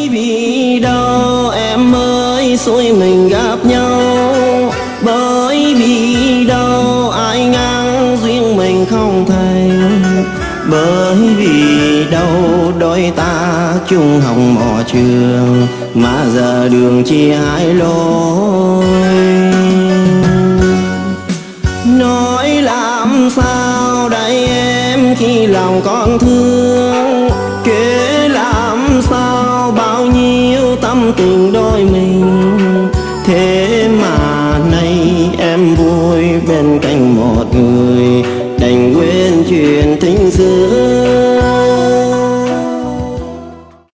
vì đâu em mới xuôi mình gặp nhau, bởi vì đâu ai ngang duyên mình không thành, bởi vì đâu đôi ta chung học mò trường mà giờ đường chia hai lối. Nói làm sao đây em khi lòng con thương, kể làm sao bao nhiêu tâm tình đôi mình, thế